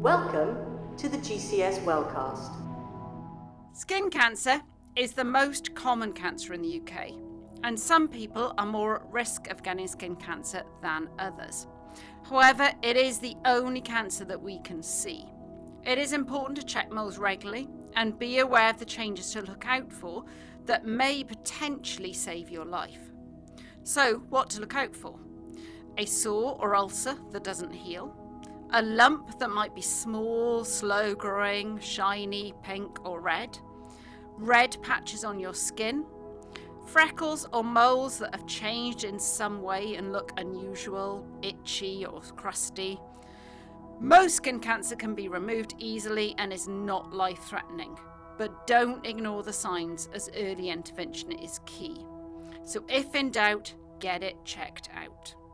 Welcome to the GCS Wellcast. Skin cancer is the most common cancer in the UK, and some people are more at risk of getting skin cancer than others. However, it is the only cancer that we can see. It is important to check moles regularly and be aware of the changes to look out for that may potentially save your life. So, what to look out for? A sore or ulcer that doesn't heal, a lump that might be small, slow growing, shiny, pink or red patches on your skin, freckles or moles that have changed in some way and look unusual, itchy or crusty. Most skin cancer can be removed easily and is not life-threatening, but don't ignore the signs as early intervention is key. So if in doubt, get it checked out.